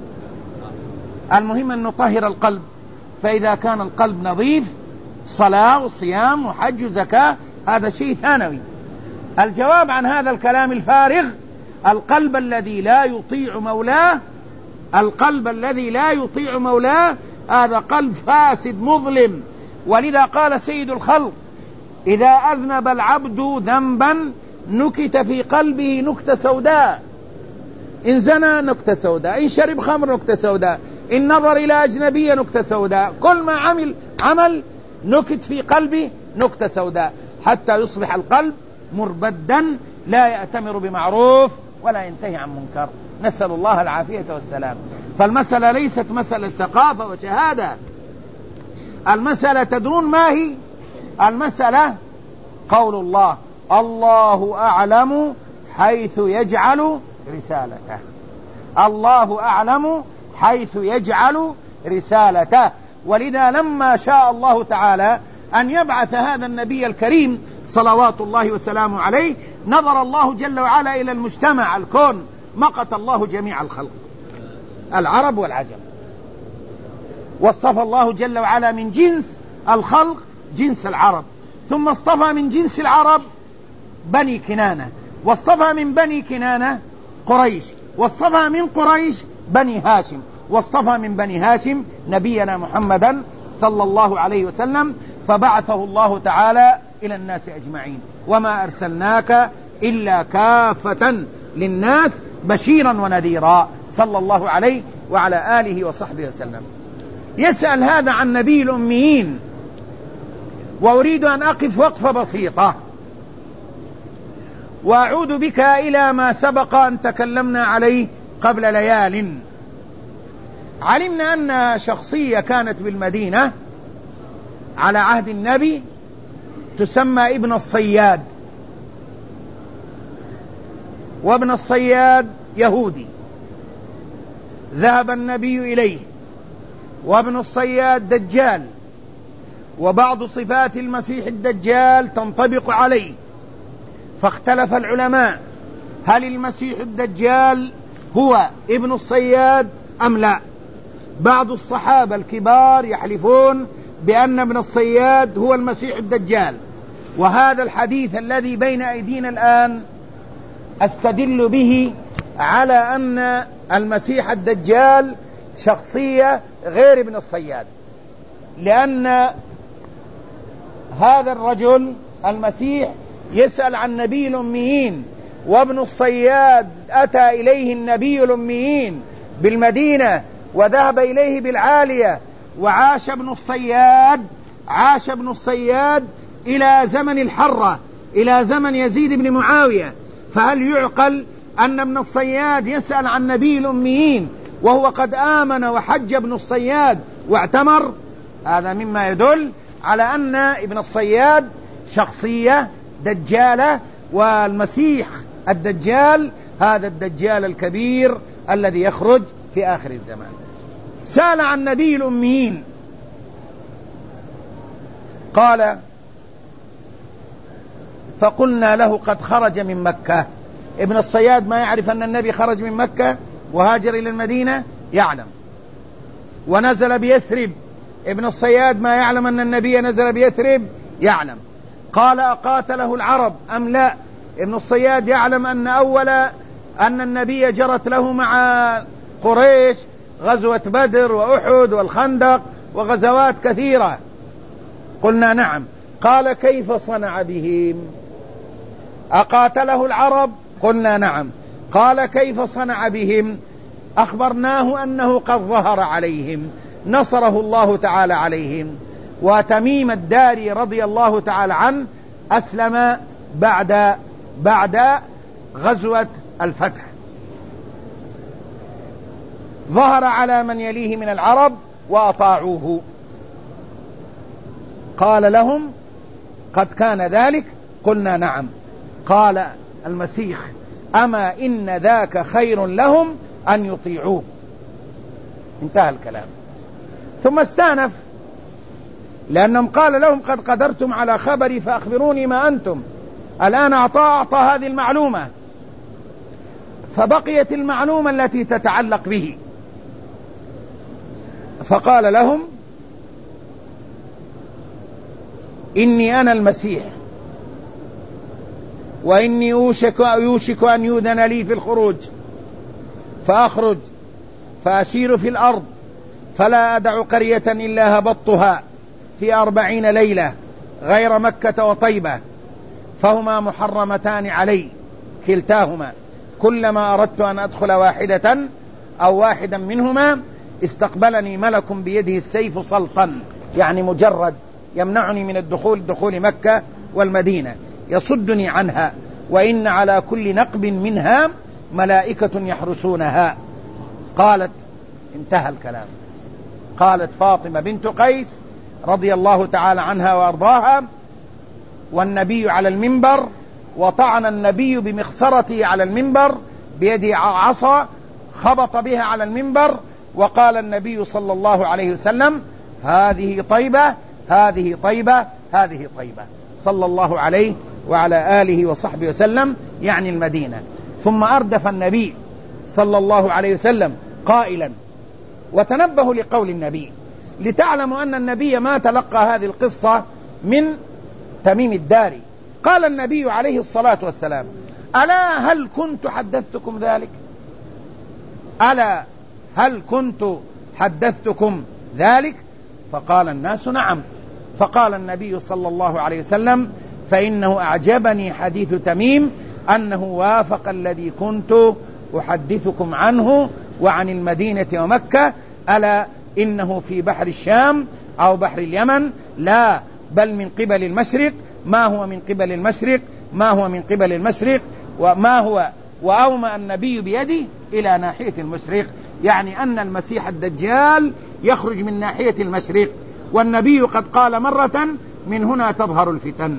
A: المهم أن نطهر القلب، فإذا كان القلب نظيف صلاة وصيام وحج وزكاة هذا شيء ثانوي. الجواب عن هذا الكلام الفارغ: القلب الذي لا يطيع مولاه، القلب الذي لا يطيع مولاه هذا قلب فاسد مظلم. ولذا قال سيد الخلق: إذا أذنب العبد ذنبا نكت في قلبه نكتة سوداء. إن زنى نكتة سوداء، إن شرب خمر نكتة سوداء، إن نظر إلى أجنبية نكتة سوداء، كل ما عمل نكت في قلبه نكتة سوداء، حتى يصبح القلب مربدا لا يأتمر بمعروف ولا ينتهي عن منكر. نسأل الله العافية والسلام. فالمسألة ليست مسألة ثقافة وشهادة، المسألة تدرون ما هي؟ المسألة قول الله: الله أعلم حيث يجعل رسالته. الله أعلم حيث يجعل رسالته. ولذا لما شاء الله تعالى أن يبعث هذا النبي الكريم صلوات الله وسلامه عليه، نظر الله جل وعلا إلى المجتمع الكون، مقت الله جميع الخلق العرب والعجم، واصطفى الله جل وعلا من جنس الخلق جنس العرب، ثم اصطفى من جنس العرب بني كنانة، واصطفى من بني كنانة قريش، واصطفى من قريش بني هاشم، واصطفى من بني هاشم نبينا محمدا صلى الله عليه وسلم، فبعثه الله تعالى إلى الناس أجمعين: وما أرسلناك إلا كافة للناس بشيرا ونذيرا، صلى الله عليه وعلى آله وصحبه وسلم. يسأل هذا عن نبي الأميين، وأريد أن أقف وقفة بسيطة وأعود بك إلى ما سبق أن تكلمنا عليه قبل ليال. علمنا أن شخصية كانت بالمدينة على عهد النبي تسمى ابن الصياد، وابن الصياد يهودي ذهب النبي إليه، وابن الصياد دجال، وبعض صفات المسيح الدجال تنطبق عليه، فاختلف العلماء: هل المسيح الدجال هو ابن الصياد أم لا؟ بعض الصحابة الكبار يحلفون بأن ابن الصياد هو المسيح الدجال، وهذا الحديث الذي بين أيدينا الآن أستدل به على أن المسيح الدجال شخصية غير ابن الصياد، لأن هذا الرجل المسيح يسأل عن نبي الأميين، وابن الصياد أتى إليه النبي الأميين بالمدينة وذهب إليه بالعالية، وعاش ابن الصياد إلى زمن الحرة، إلى زمن يزيد بن معاوية. فهل يعقل أن ابن الصياد يسأل عن نبي الأميين وهو قد آمن وحج ابن الصياد واعتمر؟ هذا مما يدل على أن ابن الصياد شخصية دجالة، والمسيح الدجال هذا الدجال الكبير الذي يخرج في آخر الزمان. سأل عن نبي الأميين، قال: فقلنا له قد خرج من مكة. ابن الصياد ما يعرف أن النبي خرج من مكة وهاجر إلى المدينة؟ يعلم. ونزل بيثرب، ابن الصياد ما يعلم أن النبي نزل بيثرب؟ يعلم. قال: أقاتله العرب أم لا؟ ابن الصياد يعلم أن النبي جرت له مع قريش غزوة بدر وأحد والخندق وغزوات كثيرة. قلنا: نعم. قال: كيف صنع بهم؟ أقاتله العرب؟ قلنا: نعم. قال: كيف صنع بهم؟ أخبرناه أنه قد ظهر عليهم، نصره الله تعالى عليهم. وتميم الداري رضي الله تعالى عنه أسلم بعد غزوة الفتح، ظهر على من يليه من العرب وأطاعوه. قال لهم: قد كان ذلك؟ قلنا: نعم. قال المسيح: أما إن ذاك خير لهم أن يطيعوه. انتهى الكلام. ثم استأنف، لأنهم قال لهم: قد قدرتم على خبري فأخبروني ما أنتم. الآن أعطى هذه المعلومة، فبقيت المعلومة التي تتعلق به. فقال لهم: إني أنا المسيح وإني يوشك أن يؤذن لي في الخروج، فأخرج فأسير في الأرض فلا أدع قرية إلا هبطتها في 40 ليلة غير مكة وطيبة، فهما محرمتان علي كلتاهما، كلما أردت أن أدخل واحدة أو واحدا منهما استقبلني ملك بيده السيف سلطا، يعني مجرد يمنعني من دخول مكة والمدينة، يصدني عنها، وإن على كل نقب منها ملائكة يحرسونها. قالت، انتهى الكلام، قالت فاطمة بنت قيس رضي الله تعالى عنها وأرضاها: والنبي على المنبر، وطعن النبي بمخصرته على المنبر بيده عصا، خبط بها على المنبر، وقال النبي صلى الله عليه وسلم: هذه طيبة، هذه طيبة، هذه طيبة، صلى الله عليه وعلى آله وصحبه وسلم، يعني المدينة. ثم أردف النبي صلى الله عليه وسلم قائلا، وتنبهوا لقول النبي لتعلموا أن النبي ما تلقى هذه القصة من تميم الداري. قال النبي عليه الصلاة والسلام: ألا هل كنت حدثتكم ذلك؟ ألا هل كنت حدثتكم ذلك؟ فقال الناس: نعم. فقال النبي صلى الله عليه وسلم: فإنه أعجبني حديث تميم أنه وافق الذي كنت أحدثكم عنه وعن المدينة ومكة، ألا إنه في بحر الشام أو بحر اليمن، لا بل من قبل المشرق. ما هو من قبل المشرق؟ ما هو من قبل المشرق؟ وما هو؟ وأومأ النبي بيده إلى ناحية المشرق، يعني أن المسيح الدجال يخرج من ناحية المشرق، والنبي قد قال مرة: من هنا تظهر الفتن.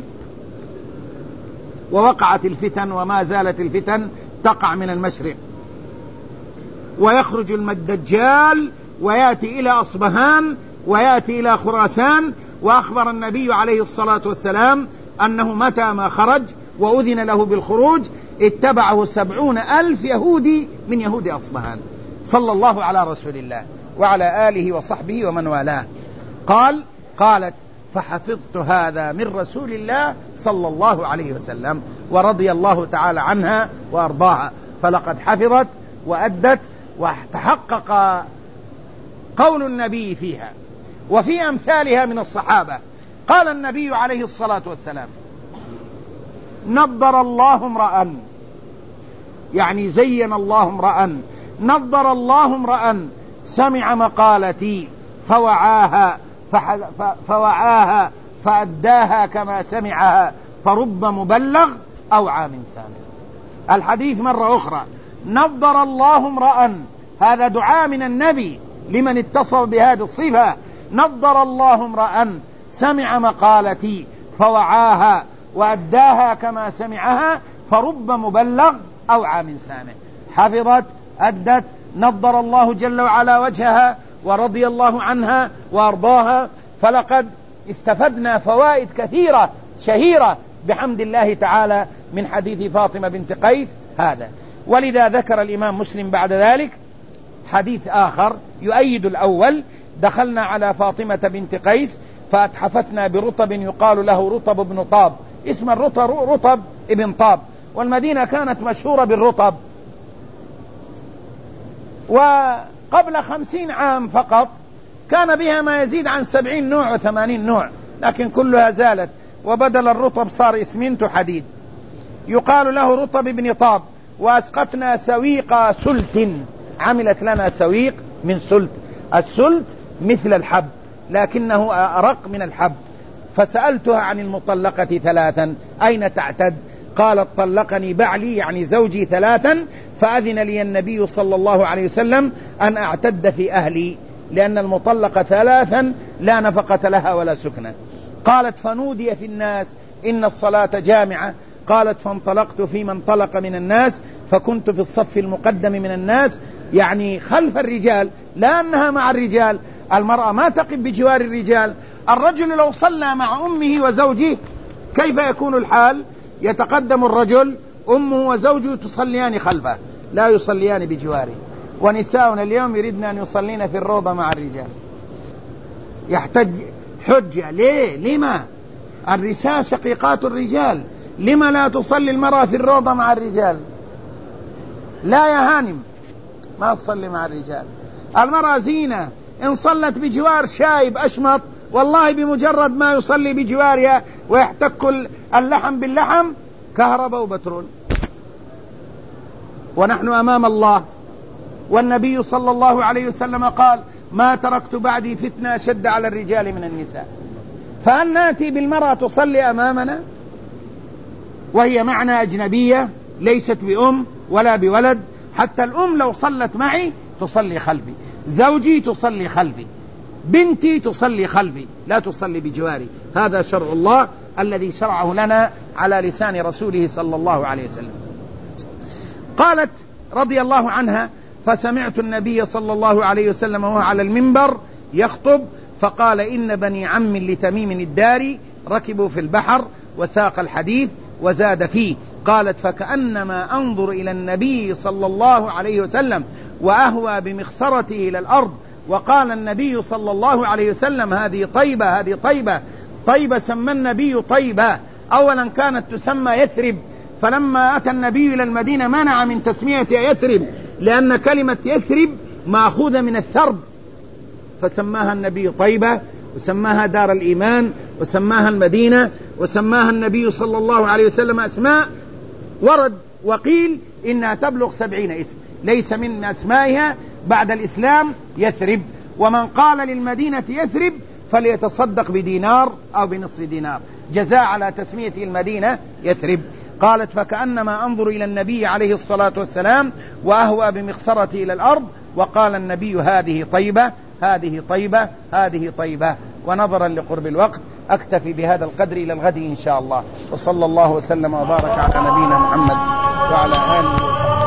A: ووقعت الفتن وما زالت الفتن تقع من المشرق، ويخرج الدجال ويأتي إلى أصبهان ويأتي إلى خراسان. وأخبر النبي عليه الصلاة والسلام أنه متى ما خرج وأذن له بالخروج اتبعه 70,000 يهودي من يهود أصبهان، صلى الله على رسول الله وعلى آله وصحبه ومن والاه. قالت: فحفظت هذا من رسول الله صلى الله عليه وسلم، ورضي الله تعالى عنها وأرضاها، فلقد حفظت وأدت وتحقق قول النبي فيها. وفي أمثالها من الصحابة قال النبي عليه الصلاة والسلام: نضر الله امرأ، يعني زين الله امرأ، نضر الله امرأ سمع مقالتي فوعاها فأداها كما سمعها، فرب مبلغ أو عام سامع. الحديث مرة أخرى: نضر الله امرأ، هذا دعاء من النبي لمن اتصف بهذه الصفة، نضر الله امرأ سمع مقالتي فوعاها وأداها كما سمعها، فرب مبلغ أو عام سامع. حفظت، أدت، نضر الله جل وعلا وجهها ورضي الله عنها وأرضاها. فلقد استفدنا فوائد كثيرة شهيرة بحمد الله تعالى من حديث فاطمة بنت قيس هذا. ولذا ذكر الإمام مسلم بعد ذلك حديث آخر يؤيد الأول: دخلنا على فاطمة بنت قيس فأتحفتنا برطب يقال له رطب بن طاب، اسم الرطب رطب ابن طاب، والمدينة كانت مشهورة بالرطب. وقبل 50 عام فقط كان بها ما يزيد عن 70 نوع و80 نوع، لكن كلها زالت، وبدل الرطب صار اسمنت حديد. يقال له رطب ابن طاب. وأسقتنا سويق سلت، عملت لنا سويق من سلت. السلت مثل الحب لكنه أرق من الحب. فسألتها عن المطلقة 3 أين تعتد؟ قالت: طلقني بعلي، يعني زوجي 3، فأذن لي النبي صلى الله عليه وسلم أن أعتد في أهلي، لأن المطلقة 3 لا نفقة لها ولا سكنة. قالت: فنودي في الناس إن الصلاة جامعة. قالت: فانطلقت في من انطلق من الناس، فكنت في الصف المقدم من الناس، يعني خلف الرجال، لا أنها مع الرجال. المرأة ما تقف بجوار الرجال. الرجل لو صلى مع أمه وزوجه كيف يكون الحال؟ يتقدم الرجل، أمه وزوجه تصليان خلفه، لا يصليان بجواره. ونساؤنا اليوم يريدن أن يصلين في الروضة مع الرجال، يحتج حجة. ليه؟ لما؟ النساء شقيقات الرجال، لما لا تصلي المرأة في الروضة مع الرجال؟ لا يا هانم، ما تصلي مع الرجال. المرأة زينة، إن صلت بجوار شايب أشمط والله بمجرد ما يصلي بجوارها ويحتك اللحم باللحم كهرباء وبترول. ونحن أمام الله، والنبي صلى الله عليه وسلم قال: ما تركت بعدي فتنة أشد على الرجال من النساء. فهل نأتي بالمرأة تصلي أمامنا وهي معنا أجنبية ليست بأم ولا بولد؟ حتى الأم لو صلت معي تصلي خلفي، زوجي تصلي خلفي، بنتي تصلي خلفي، لا تصلي بجواري. هذا شرع الله الذي شرعه لنا على لسان رسوله صلى الله عليه وسلم. قالت رضي الله عنها: فسمعت النبي صلى الله عليه وسلم وهو على المنبر يخطب فقال: إن بني عم لتميم الداري ركبوا في البحر وساق الحديث وزاد فيه. قالت: فكأنما أنظر إلى النبي صلى الله عليه وسلم وأهوى بمخصرته إلى الأرض. وقال النبي صلى الله عليه وسلم: هذه طيبة، هذه طيبة. طيبة سمى النبي طيبة، أولا كانت تسمى يثرب، فلما أتى النبي إلى المدينة منع من تسميتها يثرب لأن كلمة يثرب مأخوذة من الثرب، فسماها النبي طيبة، وسماها دار الإيمان، وسماها المدينة، وسماها النبي صلى الله عليه وسلم أسماء ورد وقيل إنها تبلغ 70 اسم، ليس من أسمائها بعد الإسلام يثرب. ومن قال للمدينة يثرب فليتصدق بدينار أو بنصف دينار جزاء على تسمية المدينة يثرب. قالت: فكأنما أنظر إلى النبي عليه الصلاة والسلام وأهوى بمخصرتي إلى الأرض. وقال النبي: هذه طيبة، هذه طيبة، هذه طيبة. ونظرا لقرب الوقت أكتفي بهذا القدر إلى الغد إن شاء الله. وصلى الله وسلم وبارك على نبينا محمد وعلى آله وصحبه.